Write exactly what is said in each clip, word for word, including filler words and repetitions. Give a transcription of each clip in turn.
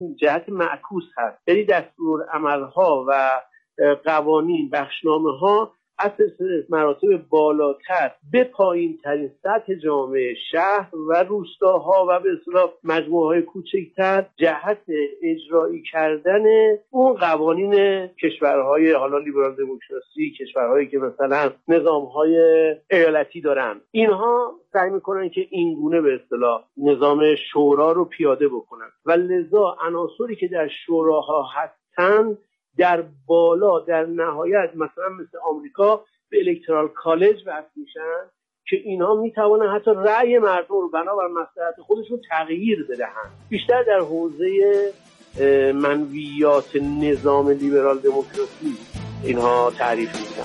جهت معکوس هست، یعنی دستور عملها و قوانین بخشنامه‌ها از مراتب بالاتر به پایین ترین سطح جامعه، شهر و روستاها و به اصطلاح مجموعه‌های کوچکتر جهت اجرایی کردن اون قوانین کشورهای حالا لیبرال دموکراسی، کشورهایی که مثلا نظام‌های ایالتی دارن، اینها سعی میکنن که این گونه به اصطلاح نظام شورا رو پیاده بکنن و لذا عناصری که در شوراها هستن در بالا در نهایت مثلا مثل آمریکا به الکترال کالج وصل میشن که اینا میتوانن حتی رأی مردم رو بنابر مصلحت خودشون تغییر بدهن. بیشتر در حوزه منویات نظام لیبرال دموکراسی اینها تعریف میشن.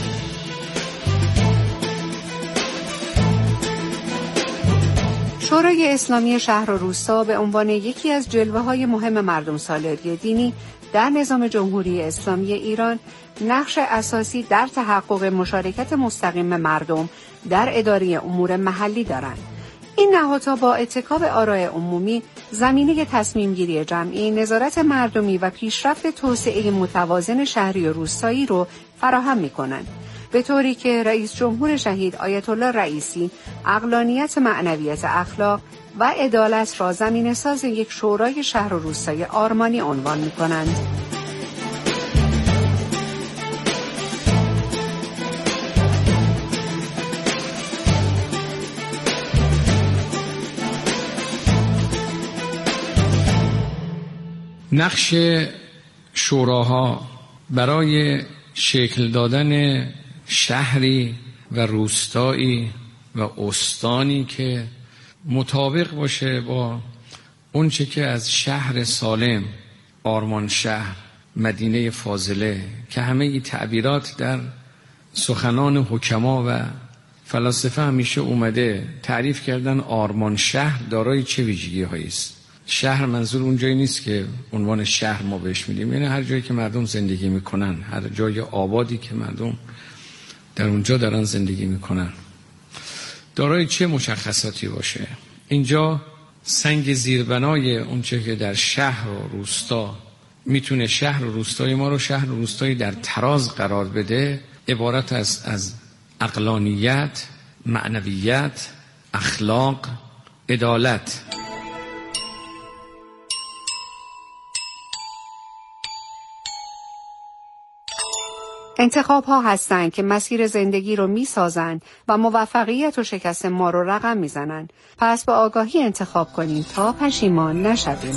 شورای اسلامی شهر و روستا به عنوان یکی از جلوه‌های مهم مردم سالاری دینی در نظام جمهوری اسلامی ایران نقش اساسی در تحقق مشارکت مستقیم مردم در اداره امور محلی دارند. این نهادها با اتکا به آراء عمومی زمینه تصمیم گیری جمعی، نظارت مردمی و پیشرفت توسعه متوازن شهری و روستایی رو فراهم می‌کنند، به طوری که رئیس جمهور شهید آیت الله رئیسی عقلانیت، معنویت اخلاق و عدالت را زمینه ساز یک شورای شهر و روستای آرمانی عنوان می‌کنند. نقش شوراها برای شکل دادن شهری و روستایی و استانی که مطابق باشه با اون چه که از شهر سالم، آرمان شهر، مدینه فاضله که همه ای تعبیرات در سخنان حکما و فلاسفه همیشه اومده تعریف کردن آرمان شهر دارای چه ویژگی هایی است. شهر منظور اون جایی نیست که عنوان شهر ما بهش میدیم، یعنی هر جایی که مردم زندگی میکنن، هر جای آبادی که مردم در اونجا دارن زندگی میکنن دارای چه مشخصاتی باشه. اینجا سنگ زیربنای اون چه که در شهر و روستا میتونه شهر و روستای ما رو شهر و روستایی در تراز قرار بده عبارت از از عقلانیت، معنویت، اخلاق، عدالت. انتخاب ها هستند که مسیر زندگی رو می سازند و موفقیت و شکست ما رو رقم می زنند. پس با آگاهی انتخاب کنیم تا پشیمان نشویم.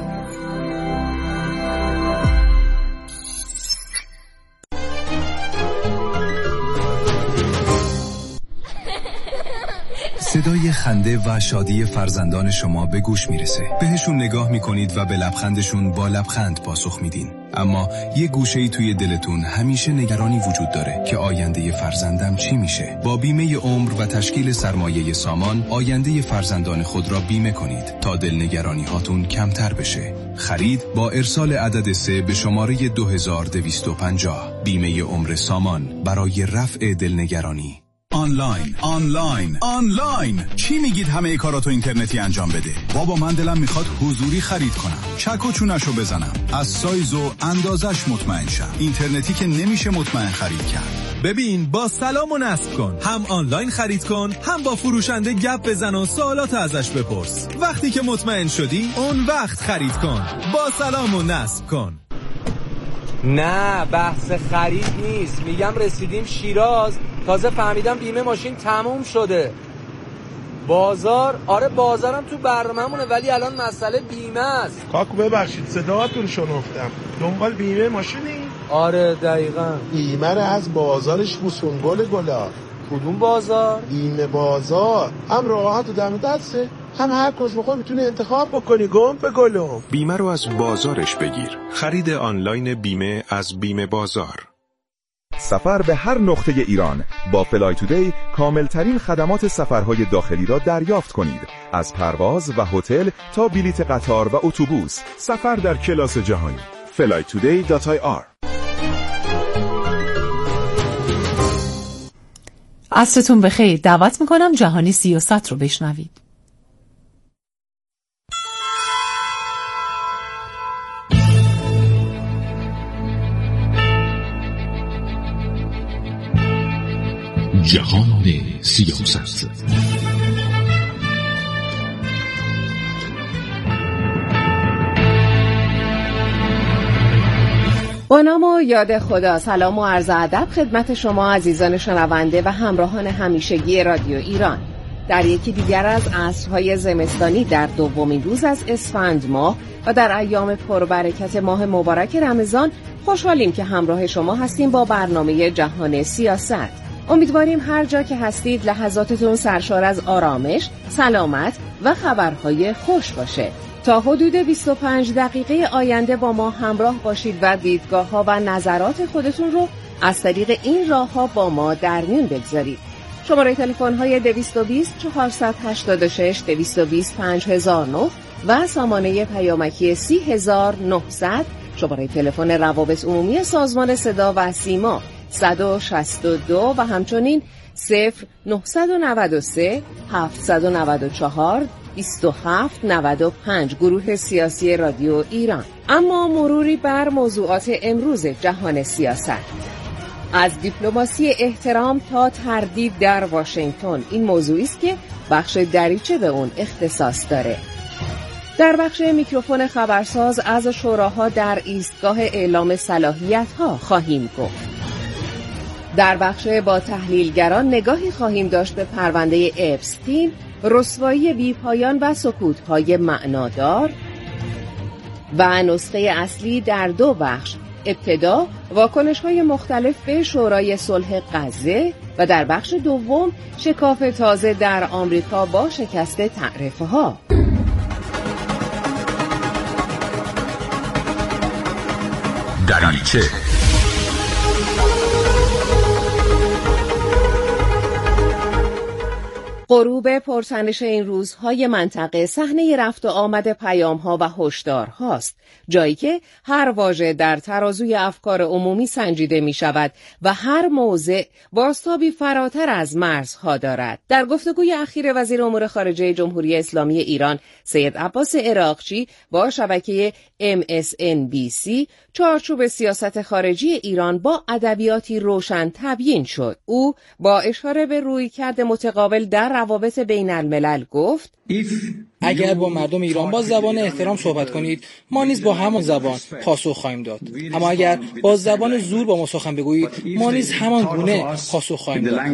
صدای خنده و شادی فرزندان شما به گوش میرسه. بهشون نگاه میکنید و به لبخندشون با لبخند پاسخ میدین. اما یه گوشه‌ای توی دلتون همیشه نگرانی وجود داره که آینده فرزندم چی میشه. با بیمه عمر و تشکیل سرمایه سامان آینده فرزندان خود را بیمه کنید تا دلنگرانی هاتون کمتر بشه. خرید با ارسال عدد سه به شماره دو هزار و دویست و پنجاه. بیمه عمر سامان برای رفع دلنگرانی. آنلاین آنلاین آنلاین چی میگید همه کاراتو اینترنتی انجام بده؟ بابا من دلم میخواد حضوری خرید کنم، چک و چونشو بزنم، از سایز و اندازش مطمئن شم. اینترنتی که نمیشه مطمئن خرید کرد. ببین با سلام و نصب کن، هم آنلاین خرید کن، هم با فروشنده گپ بزن و سوالات ازش بپرس. وقتی که مطمئن شدی اون وقت خرید کن. با سلام و نصب کن. نه بحث خرید نیست، میگم رسیدیم شیراز، تازه فهمیدم بیمه ماشین تموم شده. بازار، آره بازارم تو برنامه‌مونه ولی الان مسئله بیمه است. کاکو ببخشید صداتون شنفتم، دنبال بیمه ماشینی؟ آره دقیقاً. بیمه رو از بازارش بوسونگل گلا. کدوم بازار؟ بیمه بازار، هم راحت و دم دسته، هم هر کس بخوای میتونه انتخاب بکنی. گم به گلم. بیمه رو از بازارش بگیر. خرید آنلاین بیمه از بیمه بازار. سفر به هر نقطه ایران با فلای تودی کاملترین خدمات سفرهای داخلی را دریافت کنید. از پرواز و هتل تا بلیت قطار و اتوبوس، سفر در کلاس جهانی. فلای تودی دات آی آر. عصرتون بخیر. دعوت میکنم جهانی سیاست رو بشنوید. جهان سیاست. با نام و یاد خدا. سلام و عرض ادب خدمت شما عزیزان شنونده و همراهان همیشگی رادیو ایران. در یکی دیگر از عصرهای زمستانی در دومین روز از اسفند ماه و در ایام پربرکت ماه مبارک رمضان خوشحالیم که همراه شما هستیم با برنامه جهان سیاست. امیدواریم هر جا که هستید لحظاتتون سرشار از آرامش، سلامت و خبرهای خوش باشه. تا حدود بیست و پنج دقیقه آینده با ما همراه باشید و دیدگاه‌ها و نظرات خودتون رو از طریق این راه‌ها با ما در میون بگذارید. شماره تلفن‌های دویست و بیست چهارصد و هشتاد و شش دویست و بیست پنج هزار و نه و سامانه پیامکی سی هزار و نهصد، شماره تلفن روابط عمومی سازمان صدا و سیما صد و شصت و دو و همچنین صفر نهصد و نود و سه هفتصد و نود و چهار بیست و هفت نود و پنج. گروه سیاسی رادیو ایران. اما مروری بر موضوعات امروز جهان سیاست. از دیپلماسی احترام تا تردید در واشنگتن، این موضوعی است که بخش دریچه به اون اختصاص داره. در بخش میکروفون خبرساز از شوراها در ایستگاه اعلام صلاحیت‌ها خواهیم گفت. در بخش با تحلیلگران نگاهی خواهیم داشت به پرونده اپستین، رسوایی بی‌پایان و سکوت‌های معنادار و نسخه اصلی در دو بخش. ابتدا واکنش‌های مختلف به شورای صلح غزه و در بخش دوم شکاف تازه در آمریکا با شکست تعرفه‌ها. دریچه غروب پرتنش این روزهای منطقه صحنه رفت و آمد پیام‌ها و هشدارهاست، جایی که هر واژه در ترازوی افکار عمومی سنجیده می شود و هر موضع بازتابی فراتر از مرزها دارد. در گفتگوی اخیر وزیر امور خارجه جمهوری اسلامی ایران سید عباس عراقچی با شبکه ام اس ان بی سی چارچوب سیاست خارجی ایران با ادبیاتی روشن تبیین شد. او با اشاره به رویکرد متقابل در روابط بین الملل گفت: اگر با مردم ایران با زبان احترام صحبت کنید، ما نیز با همان زبان پاسخ خواهیم داد. اما اگر با زبان زور با ما سخن بگویید، ما نیز همان گونه پاسخ خواهیم داد.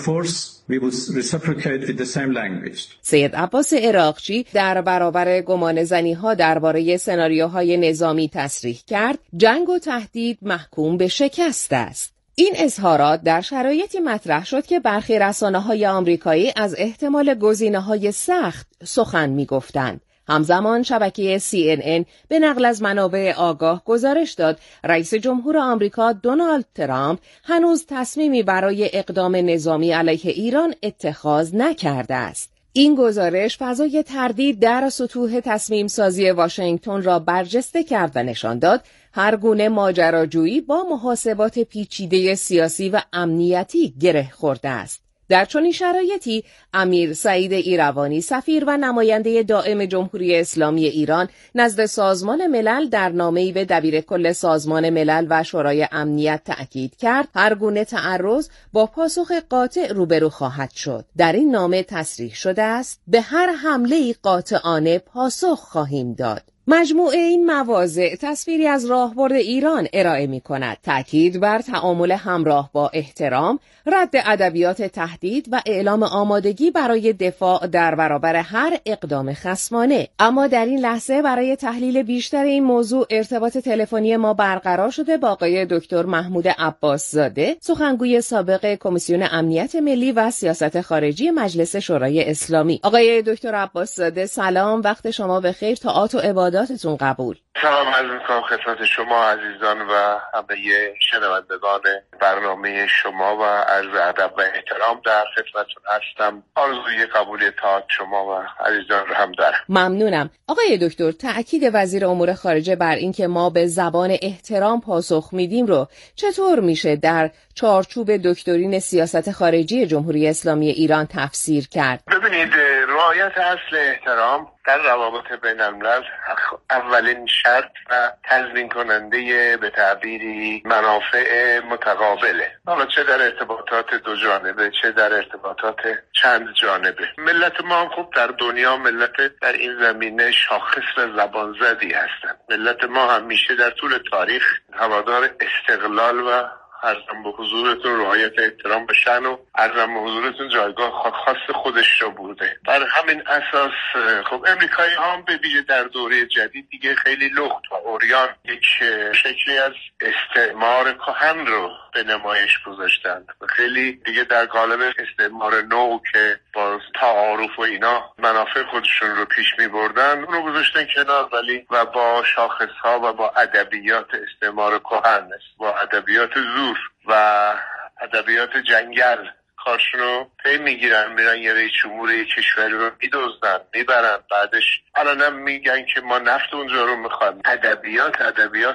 سید عباس عراقچی در برابر گمان زنی ها درباره سناریوهای نظامی تصریح کرد: جنگ و تهدید محکوم به شکست است. این اظهارات در شرایطی مطرح شد که برخی رسانه‌های آمریکایی از احتمال گزینه‌های سخت سخن می‌گفتند. همزمان شبکه سی ان ان به نقل از منابع آگاه گزارش داد رئیس جمهور آمریکا دونالد ترامپ هنوز تصمیمی برای اقدام نظامی علیه ایران اتخاذ نکرده است. این گزارش فضای تردید در سطوح تصمیم سازی واشنگتن را برجسته کرد و نشان داد هر گونه ماجراجویی با محاسبات پیچیده سیاسی و امنیتی گره خورده است. در چنین شرایطی امیر سعید ایروانی سفیر و نماینده دائم جمهوری اسلامی ایران نزد سازمان ملل در نامه‌ای به دبیرکل سازمان ملل و شورای امنیت تأکید کرد هر گونه تعرض با پاسخ قاطع روبرو خواهد شد. در این نامه تصریح شده است به هر حمله‌ای قاطعانه پاسخ خواهیم داد. مجموعه این مواضع تصویری از راهبرد ایران ارائه می کند. تأکید بر تعامل همراه با احترام، رد ادبیات تهدید و اعلام آمادگی برای دفاع در برابر هر اقدام خصمانه. اما در این لحظه برای تحلیل بیشتر این موضوع ارتباط تلفنی ما برقرار شده با آقای دکتر محمود عباس زاده، سخنگوی سابق کمیسیون امنیت ملی و سیاست خارجی مجلس شورای اسلامی. آقای دکتر عباس زاده سلام، وقت شما بخیر، طاعات و عباداتتون قبول. سلام عرض می‌کنم خدمت شما عزیزان و همه شنوندگان برنامه شما و عرض ادب و احترام در خدمتتون هستم. آرزوی قبول طاعت شما و عزیزان رو هم دارم. ممنونم. آقای دکتر، تأکید وزیر امور خارجه بر این که ما به زبان احترام پاسخ میدیم رو چطور میشه در چارچوب دکترین سیاست خارجی جمهوری اسلامی ایران تفسیر کرد؟ ببینید، رعایت اصل احترام در روابط بین الملل اولین شرط و تضمین کننده به تعبیری منافع متقابله، حالا چه در ارتباطات دو جانبه چه در ارتباطات چند جانبه. ملت ما هم خوب در دنیا ملت در این زمینه شاخص و زبان زدی هستند. ملت ما همیشه در طول تاریخ هوادار استقلال و عرضم به حضورتون رعایت احترام به شأن و عرضم به حضورتون جایگاه خاص خودش رو بوده. بر همین اساس خب امریکایی ها هم به ویژه در دوره جدید دیگه خیلی لخت و عریان یک شکلی از استعمار کهن رو به نمایش گذاشتند و خیلی دیگه در قالب استعمار نو که با تعارف و اینا منافع خودشون رو پیش می بردن اون رو گذاشتن کنار، ولی و با شاخص ها و با ادبیات استعمار کهن با ادبیات زور و ادبیات جنگل کارشون رو پی میگیرن، میرن یه رئیس جمهور یه کشوری رو میدزدن میبرن، بعدش الانم میگن که ما نفت اونجا رو میخوایم. ادبیات ادبیات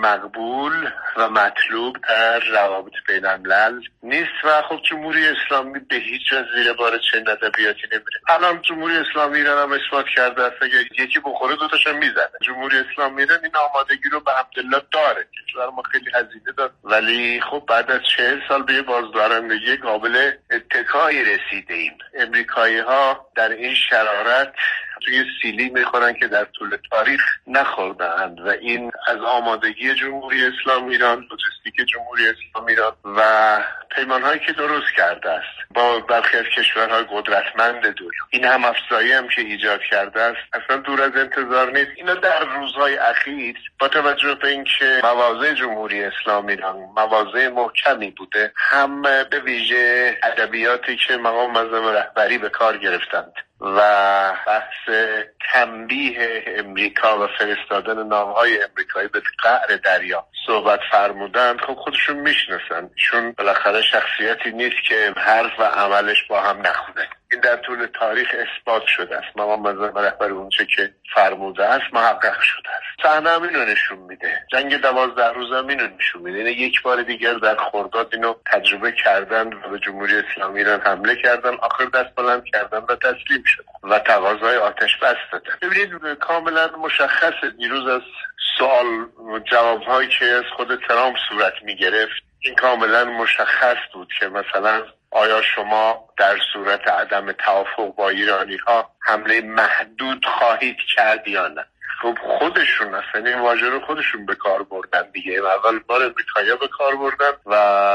مقبول و مطلوب در روابط بین الملل نیست و خب جمهوری اسلامی به هیچ وجه زیر بار چنین ادبیاتی نمیره. الان جمهوری اسلامی ایران هم اثبات کرده است اگه یکی بخوره دوتاشو میزنه. جمهوری اسلامی ایران این آمادگی رو به حمدالله داره. کشور ما خیلی هزینه داد ولی خب بعد از چهل سال به بازدارندگی قابل اتکایی رسیده ایم. امریکایی ها در این شرارت توی سیلی میخورن که در طول تاریخ نخوردند و این از آمادگی جمهوری اسلامی ایران، لوجستیک جمهوری اسلامی ایران و پیمانهایی که درست کرده است با برخی از کشورهای قدرتمند دنیا، این هم افزایی هم که ایجاد کرده است اصلا دور از انتظار نیست. اینا در روزهای اخیر با توجه به اینکه مواضع جمهوری اسلامی ایران مواضع محکمی بوده، هم به ویژه ادبیاتی که مقام معظم رهبری به کار گرفتند و بحث تنبیه امریکا و فرستادن نامهای امریکایی به قعر دریا صحبت فرمودند، خب خودشون میشناسن چون بالاخره شخصیتی نیست که حرف و عملش با هم نخونه. این در طول تاریخ اثبات شده است. مقام معظم رهبری اونچه که فرموده است محقق شده است. صحنه هم اینو نشون میده. جنگ دوازده روزه هم اینو نشون میده. این یک بار دیگر در خرداد اینو تجربه کردن و به جمهوری اسلامی ایران حمله کردن، آخر دست بلند کردن و تسلیم شدن و تقاضای آتش بس دادن. ببینید کاملا مشخصه دیروز از سوال جوابهایی که از خود ترامپ صورت میگرفت این کاملا مشخص بود که مثلا آیا شما در صورت عدم توافق با ایرانی ها حمله محدود خواهید کرد یا نه؟ خب خودشون اصلا این واژه رو خودشون به کار بردن دیگه. اول بار امریکایی‌ها به کار بردن و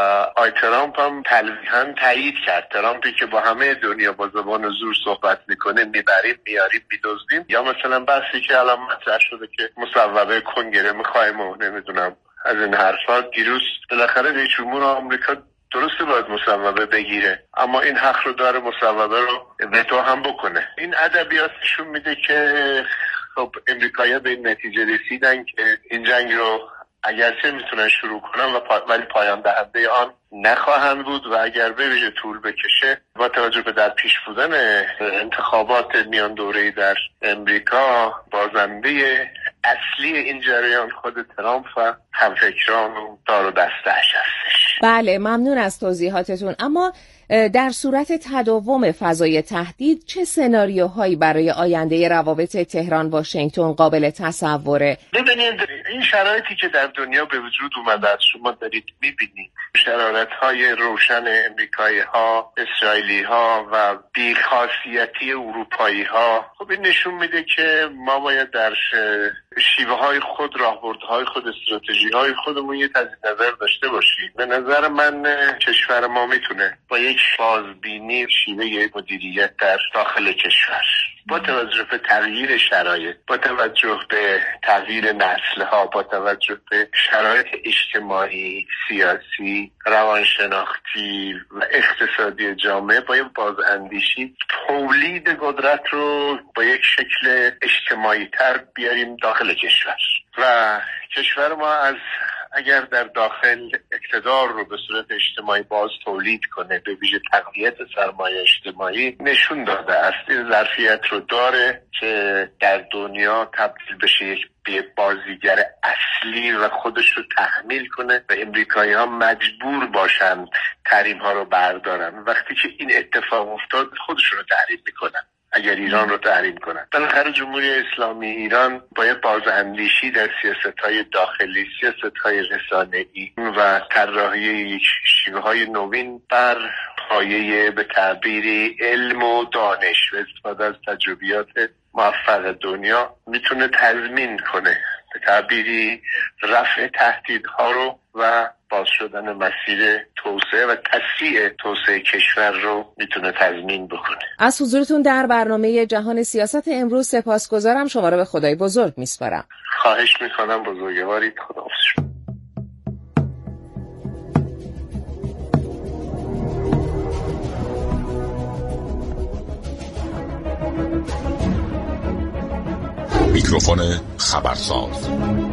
آی ترامپ هم تلویحاً تایید کرد. ترامپی که با همه دنیا با زبان زور صحبت میکنه، میبریم میاریم میدزدیم، یا مثلا بحثی که الان مطرح شده که مصوبه کنگره میخوایم و نمیدونم از این حرفا، دیروز بالاخره رئیس جمهور آمریکا درسته باید مصوبه بگیره اما این حق رو داره مصوبه رو وتو هم بکنه. این ادبیاتشون میده که خب امریکایی‌ها به این نتیجه رسیدن که این جنگ رو اگرچه میتونن شروع کنن و پا... ولی پایان دهنده آن نخواهند بود و اگر به ویژه طول بکشه با توجه به در پیش بودن انتخابات میان دوره‌ای در امریکا، بازنده اصلی این جریان خود ترامپ و همفکران و دار و دسته‌اش هستش. بله، ممنون از توضیحاتتون. اما در صورت تداوم فضای تهدید چه سناریوهایی برای آینده روابط تهران واشنگتن قابل تصوره؟ ببینید این شرایطی که در دنیا به وجود اومده است شما دارید میبینید، شرایط‌های روشن امریکایی‌ها، اسرائیلی‌ها و بی‌خاصیتی اروپایی‌ها، خب این نشون میده که ما باید در شیوه‌های خود، راهبردهای خود، استراتژی‌های خودمون یه تجدید نظر داشته باشیم. به نظر من کشور ما میتونه با یک بازبینی شیوه مدیریت در داخل کشور با توجه به تغییر شرایط، با توجه به تغییر نسل‌ها، با توجه به شرایط اجتماعی، سیاسی، روانشناختی و اقتصادی جامعه با یک بازاندیشی تولید قدرت رو با یک شکل اجتماعی تر بیاریم داخل کشور و کشور ما از اگر در داخل اقتدار رو به صورت اجتماعی باز تولید کنه، به ویژه تقویت سرمایه اجتماعی نشون داده است این ظرفیت رو داره که در دنیا تبدیل بشه یک بازیگر اصلی و خودش رو تحمیل کنه و امریکایی ها مجبور باشن تحریم ها رو بردارن. وقتی که این اتفاق افتاد خودشون رو تحریم میکنن اگر ایران رو تحریم کنن. بالاخره جمهوری اسلامی ایران باید بازاندیشی در سیاست‌های داخلی، سیاست‌های رسانه‌ای و طراحی یک شیوه‌های نوین بر پایه به تعبیری علم و دانش و استفاده از تجربیات موفق دنیا میتونه تضمین کنه به تعبیری رفع تهدیدها رو و باز شدن مسیر توسعه و تسریع توسعه کشور رو میتونه تضمین بکنه. از حضورتون در برنامه جهان سیاست امروز سپاسگزارم. شما رو به خدای بزرگ میسپارم. خواهش میکنم، بزرگوارید. خداحافظ. میکروفون خبرساز.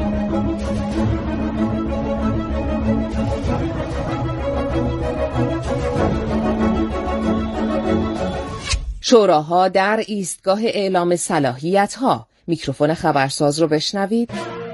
شوراها در ایستگاه اعلام صلاحیت‌ها. میکروفون خبرساز رو بشنوید.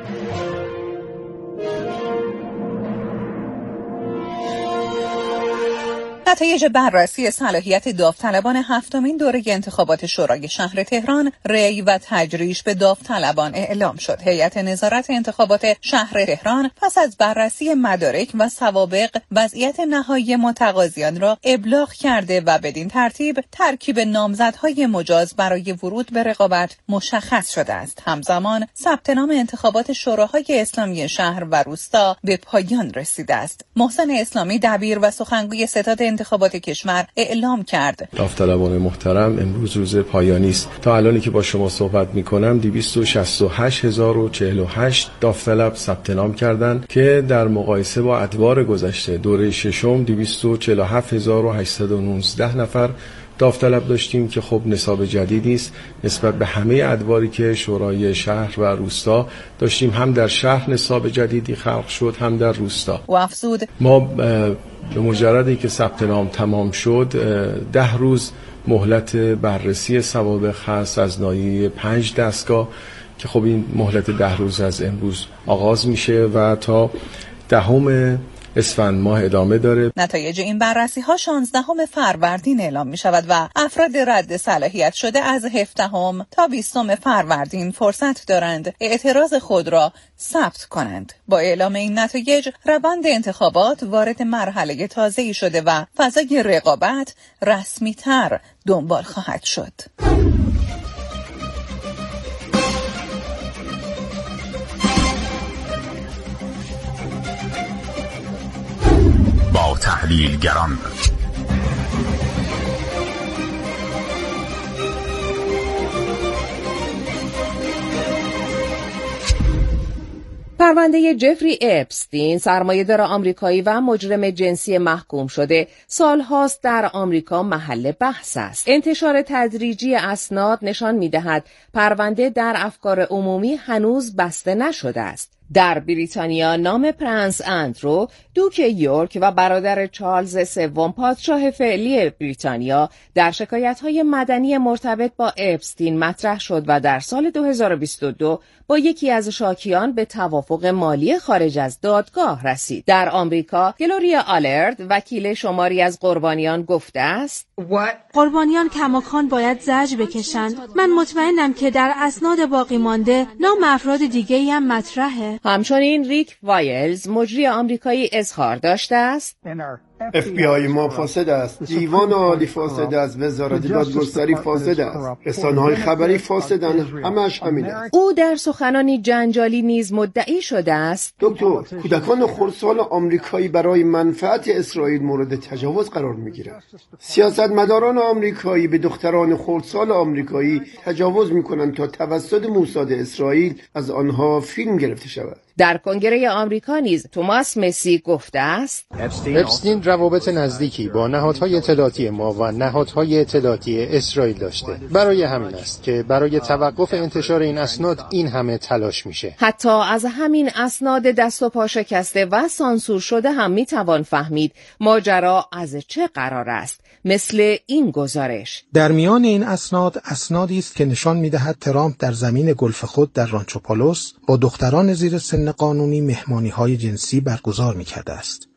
نتایج بررسی صلاحیت داوطلبان هفتمین دوره انتخابات شورای شهر تهران ری و تجریش به داوطلبان اعلام شد. هیئت نظارت انتخابات شهر تهران پس از بررسی مدارک و سوابق وضعیت نهایی متقاضیان را ابلاغ کرده و بدین ترتیب ترکیب نامزدهای مجاز برای ورود به رقابت مشخص شده است. همزمان ثبت نام انتخابات شوراهای اسلامی شهر و روستا به پایان رسیده است. محسن اسلامی دبیر و سخنگوی ستاد انتخابات کشور اعلام کرد. داوطلبان محترم، امروز روز پایانی است. تا الانی که با شما صحبت می‌کنم دویست و شصت و هشت هزار و چهل و هشت داوطلب ثبت نام کردند که در مقایسه با ادوار گذشته دوره ششم دویست و چهل و هفت هزار و هشتصد و نوزده نفر داوطلب داشتیم که خب نصاب جدیدی است نسبت به همه ادواری که شورای شهر و روستا داشتیم. هم در شهر نصاب جدیدی خلق شد، هم در روستا. و افزود ما به مجردی که ثبت نام تمام شد ده روز مهلت بررسی سوابق هست از ناحیه پنج دستگاه که خب این مهلت ده روز از امروز آغاز میشه و تا دهم اسفند ماه ادامه داره. نتایج این بررسی ها شانزدهم فروردین اعلام می شود و افراد رد صلاحیت شده از هفدهم تا بیستم فروردین فرصت دارند اعتراض خود را ثبت کنند. با اعلام این نتایج روند انتخابات وارد مرحله تازه‌ای شده و فضای رقابت رسمی تر دنبال خواهد شد. با تحلیلگران پرونده جفری اپستین، سرمایه‌دار آمریکایی و مجرم جنسی محکوم شده، سالهاست در آمریکا محل بحث است. انتشار تدریجی اسناد نشان می‌دهد پرونده در افکار عمومی هنوز بسته نشده است. در بریتانیا نام پرنس اندرو، دوک یورک و برادر چارلز سوم پادشاه فعلی بریتانیا در شکایت‌های مدنی مرتبط با اپستین مطرح شد و در سال دو هزار و بیست و دو با یکی از شاکیان به توافق مالی خارج از دادگاه رسید. در آمریکا گلوریا آلرد، وکیل شماری از قربانیان، گفته است: قربانیان کماکان باید زجر بکشند. من مطمئنم که در اسناد باقی مانده نام افراد دیگه‌ای هم مطرحه. همچنین ریک وایلز، مجری آمریکایی، اظهار داشته است: اف بی آی ما فاسد است، دیوان عالی فاسد است، وزارت دادگستری فاسد است، رسانه‌های خبری فاسدند، همش همین است. او در سخنانی جنجالی نیز مدعی شده است: دکتر، کودکان خردسال آمریکایی برای منفعت اسرائیل مورد تجاوز قرار می‌گیرند. سیاستمداران آمریکایی به دختران خردسال آمریکایی تجاوز می‌کنند تا توسط موساد اسرائیل از آنها فیلم گرفته شود. در کنگره آمریکا نیز توماس مسی گفته است: اپستین روابط نزدیکی با نهادهای اطلاعاتی ما و نهادهای اطلاعاتی اسرائیل داشته. برای همین است که برای توقف انتشار این اسناد این همه تلاش میشه. حتی از همین اسناد دست و پا شکسته و سانسور شده هم میتوان فهمید ماجرا از چه قرار است. مثل این گزارش: در میان این اسناد اسنادی است که نشان می‌دهد ترامپ در زمین گلف خود در رانچو پالوس با دختران زیر سن قانونی مهمانی‌های جنسی برگزار می‌کرده است.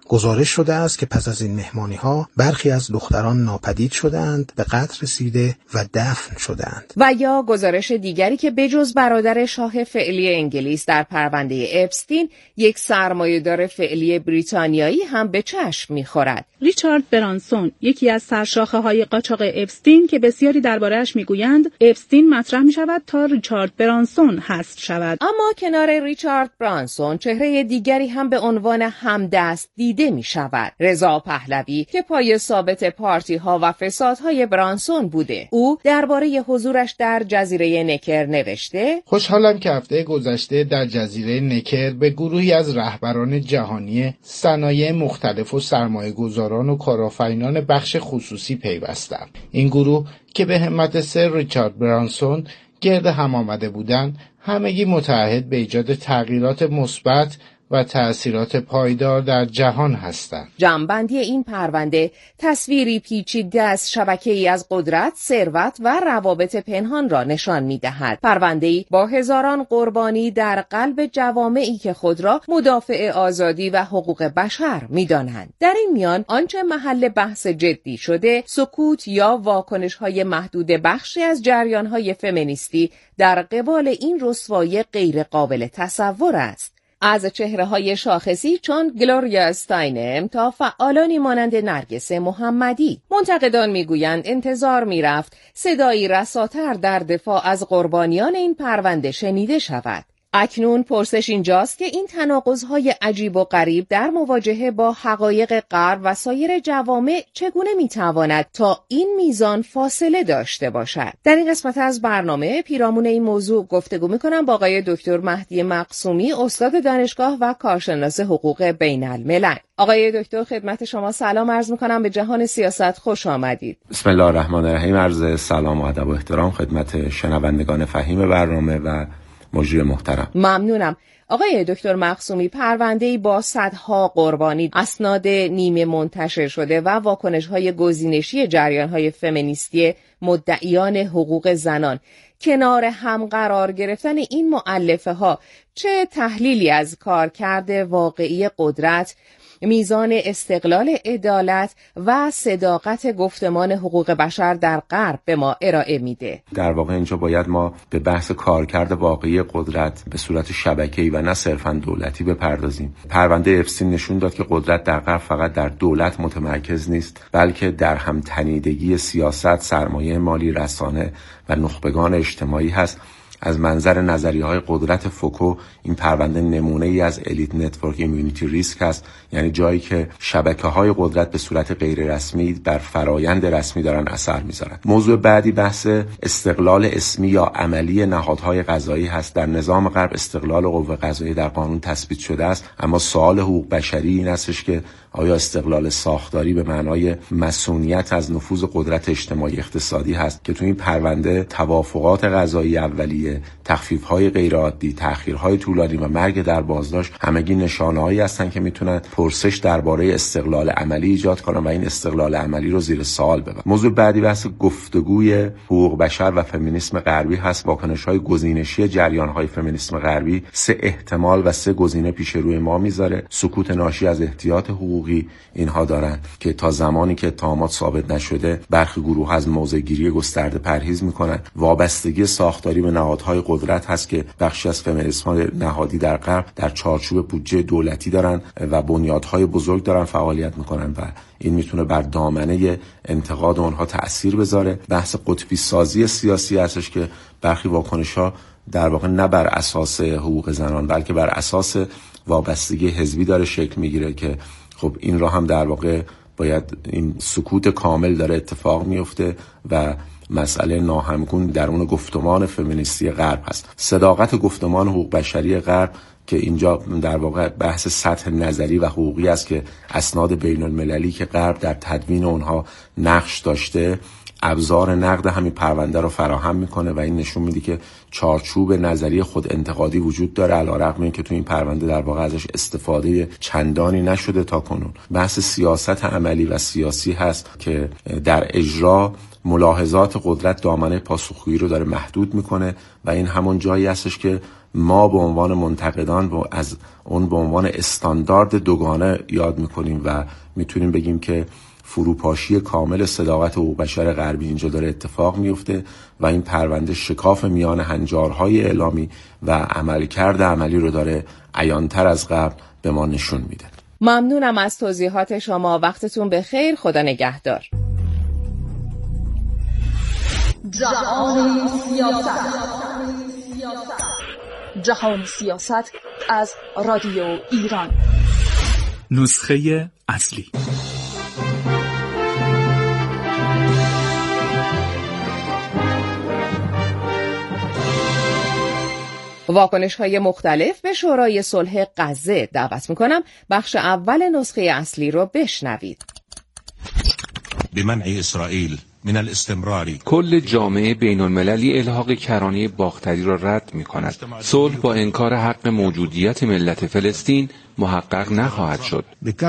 گزارش شده است که پس از این مهمانی‌ها برخی از دختران ناپدید شدند، به قتل رسیده و دفن شدند. و یا گزارش دیگری که بجز برادر شاه فعلی انگلیس در پرونده اپستین، یک سرمایه‌دار فعلی بریتانیایی هم به چشم می‌خورد. ریچارد برانسون، یکی از سرشاخه‌های قاچاق اپستین که بسیاری درباره‌اش می‌گویند اپستین مطرح می‌شود تا ریچارد برانسون حذف شود. اما کنار ریچارد برانسون چهره دیگری هم به عنوان همدست دیده می‌شود. رضا پهلوی که پای ثابت پارتی‌ها و فسادهای برانسون بوده. او درباره حضورش در جزیره نکر نوشته: خوشحالم که هفته گذشته در جزیره نکر به گروهی از رهبران جهانی صنایع مختلف و سرمایه‌گذاران و کارآفرینان بخش خصوصی پیوستم. این گروه که به همت سر ریچارد برانسون گرد هم آمده بودند، همگی متعهد به ایجاد تغییرات مثبت و تأثیرات پایدار در جهان هستند. جمع‌بندی این پرونده تصویری پیچیده از شبکه‌ای از قدرت، ثروت و روابط پنهان را نشان می‌دهد. پرونده‌ای با هزاران قربانی در قلب جوامعی که خود را مدافع آزادی و حقوق بشر می‌دانند. در این میان آنچه محل بحث جدی شده، سکوت یا واکنش‌های محدود بخشی از جریان‌های فمینیستی در قبال این رسوایی غیر قابل تصور است. از چهره‌های شاخصی چون گلوریا استاینم تا فعالانی مانند نرگس محمدی. منتقدان میگویند انتظار میرفت صدایی رساتر در دفاع از قربانیان این پرونده شنیده شود. اکنون پرسش اینجاست که این تناقض‌های عجیب و غریب در مواجهه با حقایق غرب و سایر جوامع چگونه میتواند تا این میزان فاصله داشته باشد. در این قسمت از برنامه پیرامون این موضوع گفتگو میکنم با آقای دکتر مهدی مقسومی، استاد دانشگاه و کارشناس حقوق بین الملل. آقای دکتر خدمت شما سلام عرض میکنم، به جهان سیاست خوش آمدید. بسم الله الرحمن الرحیم. عرض سلام و ادب و احترام خدمت شنوندگان فهیم برنامه و مجری محترم. ممنونم. آقای دکتر مقسومی، پرونده‌ای با صدها قربانی، اسناد نیمه منتشر شده و واکنش‌های گزینشی جریان‌های فمینیستی مدعیان حقوق زنان، کنار هم قرار گرفتن این مؤلفه‌ها چه تحلیلی از کارکرد واقعی قدرت، میزان استقلال عدالت و صداقت گفتمان حقوق بشر در غرب به ما ارائه میده؟ در واقع اینجا باید ما به بحث کارکرد واقعی قدرت به صورت شبکه‌ای و نه صرفاً دولتی بپردازیم. پرونده اپستین نشون داد که قدرت در غرب فقط در دولت متمرکز نیست، بلکه در همتنیدگی سیاست، سرمایه مالی، رسانه و نخبگان اجتماعی هست. از منظر نظریه‌های قدرت فوکو این پرونده نمونه‌ای از الیت نتورک ایمیونیتی ریسک است، یعنی جایی که شبکه‌های قدرت به صورت غیر رسمی بر فرایند رسمی دارن اثر می‌ذارن. موضوع بعدی بحث استقلال اسمی یا عملی نهادهای قضایی هست. در نظام غرب استقلال قوه قضاییه در قانون تثبیت شده است، اما سوال حقوق بشری این استش که آیا استقلال ساختاری به معنای مسئولیت از نفوذ قدرت اجتماعی اقتصادی هست که تو این پرونده توافقات قضایی اولیه، تخفیف‌های غیرعادی، تأخیرهای طولانی و مرگ در بازداشت همگی نشانه‌هایی هستند که میتونن پرسش درباره استقلال عملی ایجاد کنن و این استقلال عملی رو زیر سوال ببرن. موضوع بعدی بحث گفتگوی حقوق بشر و فمینیسم غربی هست. واکنش‌های گزینشی جریان‌های فمینیسم غربی سه احتمال و سه گزینه پیش روی ما میذاره. سکوت ناشی از احتیاط حقوقی اینها دارن که تا زمانی که اتهامات ثابت نشده برخی گروه از موضع‌گیری گسترده پرهیز میکنن. وابستگی ساختاری به نهادهای قدرت هست که بخشی از فمینیسم‌های نهادی در غرب در چارچوب بودجه دولتی دارن و بنیادهای بزرگ دارن فعالیت میکنن و این میتونه بر دامنه انتقاد اونها تأثیر بذاره. بحث قطبی سازی سیاسی هستش که برخی واکنش‌ها در واقع نه بر اساس حقوق زنان بلکه بر اساس وابستگی حزبی داره شکل میگیره که خب این را هم در واقع باید این سکوت کامل داره اتفاق میفته و مسئله ناهمگون درون گفتمان فمینیستی غرب هست. صداقت گفتمان حقوق بشری غرب که اینجا در واقع بحث سطح نظری و حقوقی است که اسناد بین المللی که غرب در تدوین اونها نقش داشته ابزار نقد همین پرونده رو فراهم میکنه و این نشون میده که چارچوب نظری خود انتقادی وجود داره، علیرغم اینکه تو این پرونده در واقع ازش استفاده چندانی نشده تا کنون. بحث سیاست عملی و سیاسی هست که در اجرا ملاحظات قدرت دامنه پاسخگویی رو داره محدود میکنه و این همون جایی هستش که ما به عنوان منتقدان و از اون به عنوان استاندارد دوگانه یاد میکنیم و میتونیم بگیم که فروپاشی کامل صداقت حقوق بشر غربی اینجا داره اتفاق میفته و این پرونده شکاف میان هنجارهای اعلامی و عملکرد عملی رو داره عیانتر از قبل به ما نشون میده. ممنونم از توضیحات شما. وقتتون بخیر. خدا نگهدار. جهان سیاست. جهان سیاست از رادیو ایران. نسخه اصلی. واکنش‌های مختلف به شورای صلح غزه دعوت می‌کنم بخش اول نسخه اصلی رو بشنوید. به منع اسرائیل من الاستمرار. کل جامعه بین المللی الحاق کرانه باختری را رد می کند. صلح با انکار حق موجودیت ملت فلسطین محقق نخواهد شد.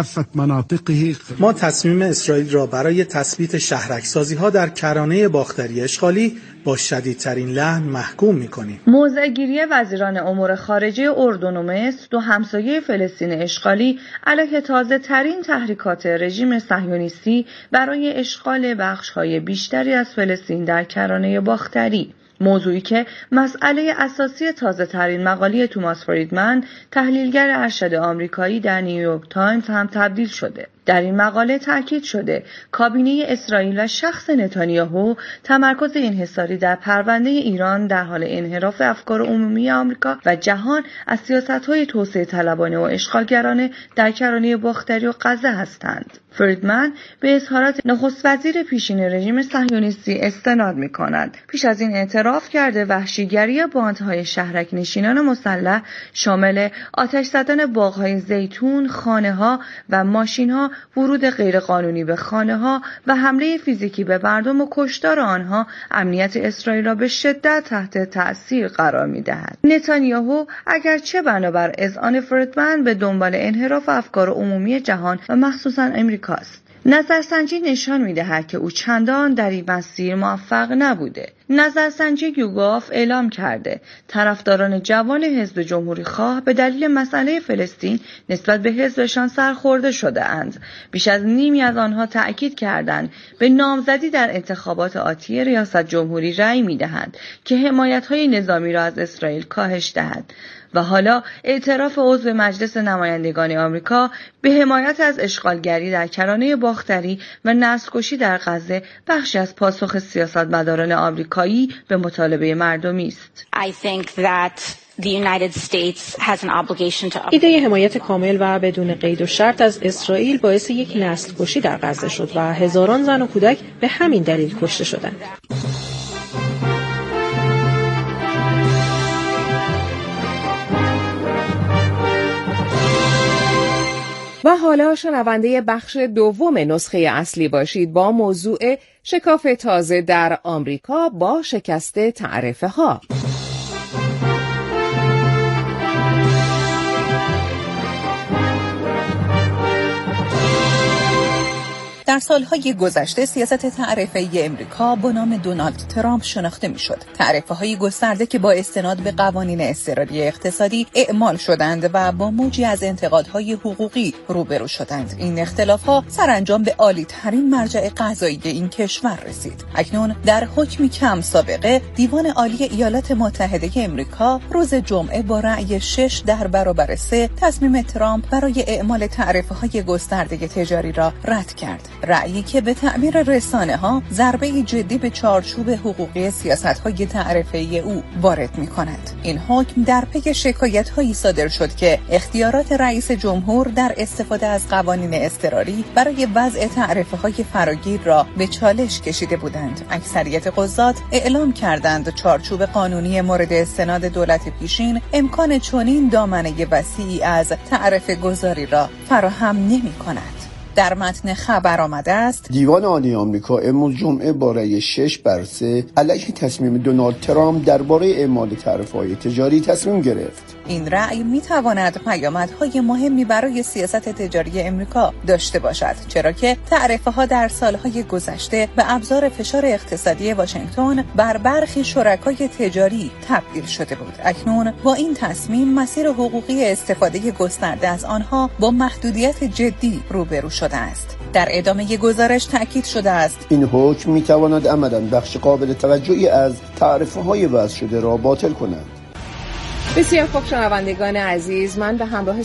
ما تصمیم اسرائیل را برای تثبیت شهرک‌سازی‌ها در کرانه باختری اشغالی با شدیدترین لحن محکوم می‌کنیم. موضع‌گیری وزیران امور خارجه اردن و مصر، دو همسایه فلسطین اشغالی، علیه تازه‌ترین تحریکات رژیم صهیونیستی برای اشغال بخش‌های بیشتری از فلسطین در کرانه باختری، موضوعی که مسئله اساسی تازه ترین مقاله توماس فریدمن، تحلیلگر ارشد آمریکایی در نیویورک تایمز هم تبدیل شده. در این مقاله تاکید شده کابینه اسرائیل و شخص نتانیاهو تمرکز انحصاری در پرونده ایران در حال انحراف افکار عمومی آمریکا و جهان از سیاست‌های توسعه طلبانه و اشغالگرانه در کرانه باختری و غزه هستند. فریدمن به اظهارات نخست وزیر پیشین رژیم صهیونیستی استناد می‌کند. پیش از این اعتراف کرده وحشیگری باندهای شهرک نشینان مسلح شامل آتش زدن باغ‌های زیتون، خانه‌ها و ماشین‌ها، ورود غیرقانونی به خانه‌ها و حمله فیزیکی به مردم و کشتار آنها امنیت اسرائیل را به شدت تحت تأثیر قرار می‌دهد. نتانیاهو اگرچه بنابر اذعان فریدمن به دنبال انحراف افکار عمومی جهان و مخصوصاً امریکا است، نظرسنجی نشان می‌دهد که او چندان در این مسیر موفق نبوده. نظرسنجی یوگاف اعلام کرده طرفداران جوان حزب جمهوری خواه به دلیل مسئله فلسطین نسبت به حزبشان سرخورده شده اند. بیش از نیمی از آنها تأکید کردند به نامزدی در انتخابات آتی ریاست جمهوری رأی می‌دهند که حمایت‌های نظامی را از اسرائیل کاهش دهد. و حالا اعتراف عضو مجلس نمایندگان آمریکا به حمایت از اشغالگری در کرانه باختری و نسل‌کشی در غزه بخشی از پاسخ سیاستمداران آمریکایی به مطالبه مردمی است. ایده حمایت کامل و بدون قید و شرط از اسرائیل باعث یک نسل‌کشی در غزه شد و هزاران زن و کودک به همین دلیل کشته شدند. و حالا شنونده بخش دوم نسخه اصلی باشید با موضوع شکاف تازه در آمریکا با شکست تعرفه ها. در سالهای گذشته سیاست تعرفه‌ای امریکا با نام دونالد ترامپ شناخته می‌شد. تعرفه‌های گسترده که با استناد به قوانین اضطراری اقتصادی اعمال شدند و با موجی از انتقادهای حقوقی روبرو شدند. این اختلاف‌ها سرانجام به عالی‌ترین مرجع قضایی این کشور رسید. اکنون در حکمی کم سابقه دیوان عالی ایالات متحده امریکا روز جمعه با رأی شش در برابر سه تصمیم ترامپ برای اعمال تعرفه‌های گسترده تجاری را رد کرد. رأیی که به تعبیر رسانه‌ها ضربه جدی به چارچوب حقوقی سیاست‌های تعرفه‌ای او وارد می‌کند. این حکم در پی شکایت‌هایی صادر شد که اختیارات رئیس جمهور در استفاده از قوانین اضطراری برای وضع تعرفه‌های فراگیر را به چالش کشیده بودند. اکثریت قضات اعلام کردند چارچوب قانونی مورد استناد دولت پیشین امکان چنین دامنه وسیعی از تعرفه گذاری را فراهم نمی‌کند. در متن خبر آمده است دیوان عالی آمریکا امروز جمعه با رأی شش بر سه علیه تصمیم دونالد ترامپ درباره اعمال تعرفه‌های تجاری تصمیم گرفت. این رأی میتواند پیامدهای مهمی برای سیاست تجاری امریکا داشته باشد، چرا که تعرفه ها در سالهای گذشته به ابزار فشار اقتصادی واشنگتن بر برخی شرکای تجاری تبدیل شده بود. اکنون با این تصمیم مسیر حقوقی استفاده گسترده از آنها با محدودیت جدی روبرو شده است. در ادامه گزارش تاکید شده است این حکم میتواند عملاً بخش قابل توجهی از تعرفه‌های وضع شده را باطل کند. بسیار خوب شنوندگان عزیز، من به همراه